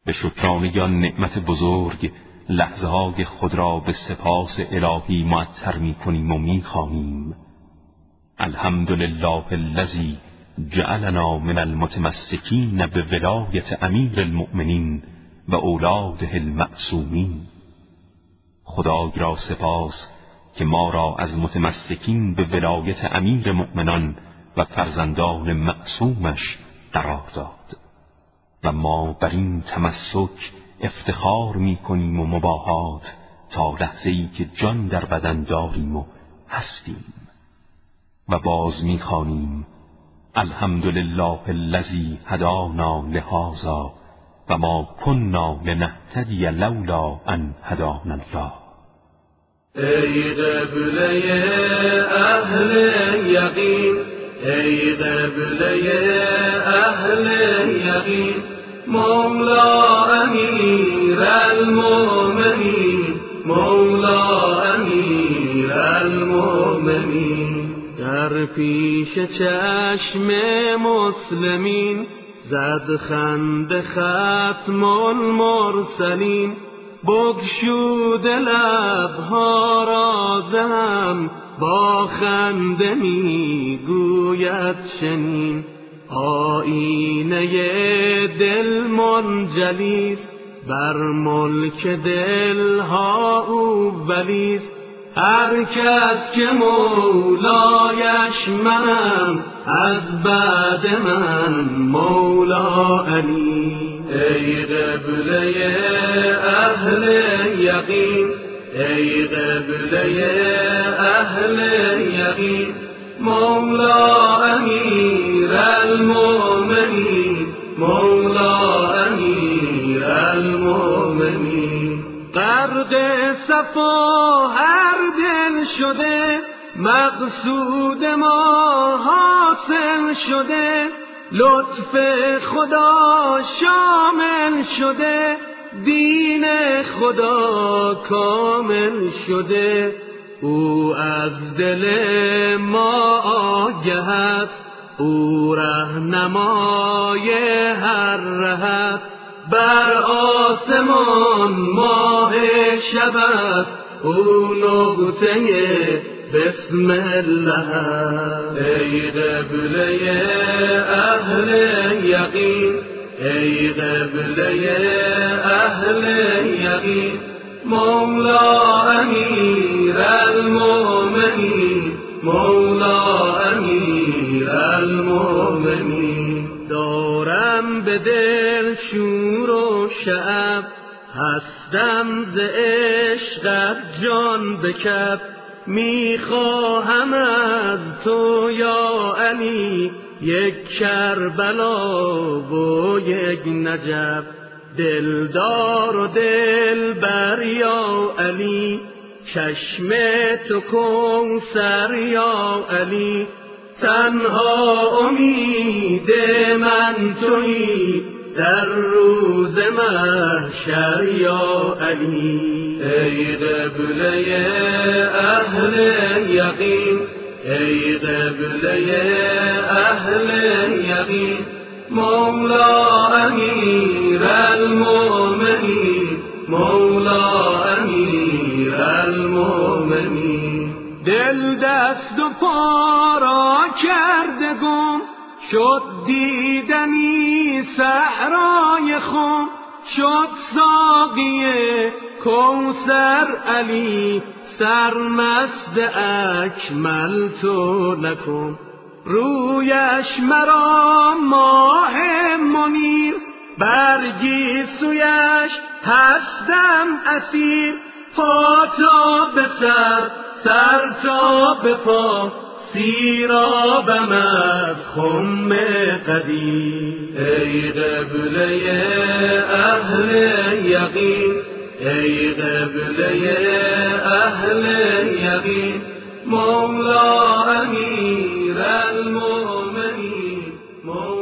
به شکرانه آن نعمت بزرگ لحظه‌های خود را به سپاس الهی معطر می‌کنیم و می‌خوانیم: الحمدلله الذی جعلنا من المتمسکین بولایت امیر المؤمنین و اولاده المعصومین. خدای را سپاس که ما را از متمسکین به ولایت امیر مؤمنان و فرزندان معصومش قرار داد و ما بر این تمسک افتخار می کنیم و مباهات تا لحظه‌ای که جان در بدن داریم و هستیم. و باز می خوانیم: الحمدلله الذی هدانا لهذا و ما کنا لنهتدی لولا ان هدانا الله. ای قبله اهل یقین، ای قبله اهل یقین، مولا امیر المؤمنین، مولا امیر المؤمنین. در پیش چشم مسلمین زد خنده ختم المرسلین، بگشود لبها را زم با خنده می گوید چنین: آینه دل منجلیست، بر ملک دلها او ولیست. هر کس که مولایش منم، از بعد من مولا علی. ای قبله اهل یقین، ای قبله اهل یقین، مولا امیر المؤمنین، مولا امیر المؤمنین. غرق صفا هر دل شده، مقصود ما حاصل شده. لطف خدا شامل شده، دین خدا کامل شده. او از دل ما آگه است، او رهنمای هر ره است. بر آسمان ماه شب است، او نقطه بسم الله. ای قبله اهل یقین، ای قبله اهل یقین، مولا امیر المؤمنین، مولا امیر المؤمنین. دارم به دل شور و شعب، هستم ز عشقت جان به کف. میخواهم از تو یا علی، یک کربلا و یک نجف. دلدار و دلبر یا علی، چشم تو کوثر یا علی. تنها امید من تویی، در روز محشر یا علی. ای قبله اهل یقین، ای قبله اهل یقین، مولا امیر المؤمنین، مولا امیر المؤمنین. دل دست و پا را کرده گم، شد دیدنی صحرای خم. شد ساقی کوثر علی، سرمست اکمل تو لکم. رویش مرا ماه منیر، برگی سویش هستم اسیر. پا تا به سر، سر تا به پا، سیرابم از خم قدیم. ای قبله اهل یقین، ای قبله اهل یقین، مولا امیر المؤمنین.